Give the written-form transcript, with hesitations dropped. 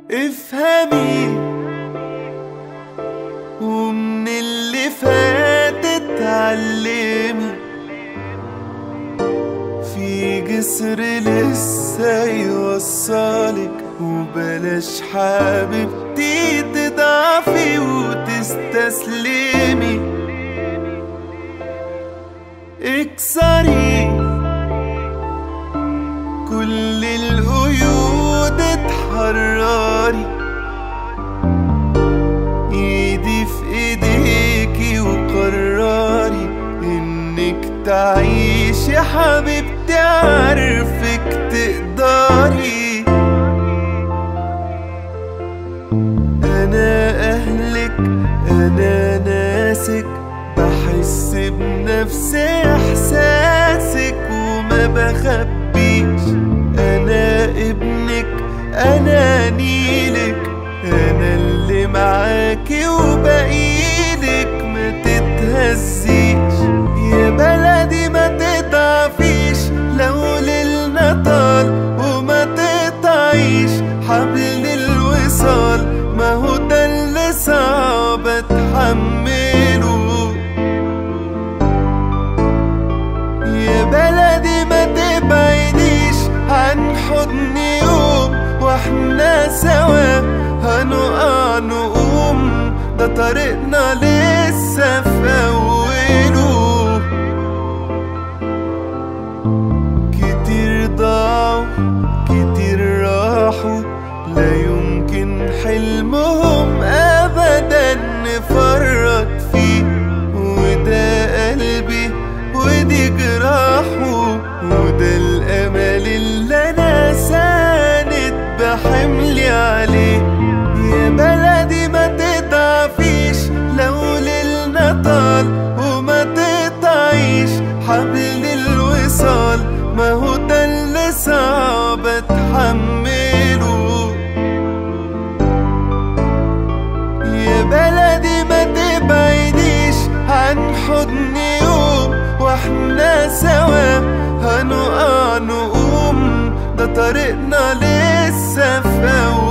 افهمي ومن اللي فات اتعلمي، في جسر لسه يوصلك، وبلاش حبيبتي تضعفي وتستسلمي. اكسري كل القيود، اتحرري، ايدي في ايديكي وقرري انك تعيشي يا حبيبتي، عارفك تقدري. انا اهلك انا ناسك، بحس بنفس احساسك وما بخبيش. انا ابنك انا نيلك، انا اللي معاكي وبقيلك، ما تتهزيش يا بلدي، ما تضعفيش لو ليلنا طال، وما تقطعيش حبل الوصال، ما هو ده اللي صعب اتحمله. يا بلدي ما تبعديش عن حضني يوم، واحنا سوا هنقع نقوم، ده طريقنا لسه في أوله. كتير ضاعوا كتير راحوا، لا يمكن حلمهم أبدا نفرط فيه، وده قلبي ودي جراحه، وده الأمل اللي أنا ساند بحملي عليه. يا بلدي ما تضعفيش لو ليلنا طال، وما تقطعيش حبل الوصال، ما هو ده اللي صعب اتحمله. يا بلدي ما تبعديش عن حضني يوم، واحنا سوا هنقع نقوم، ده طريقنا لسه في أول.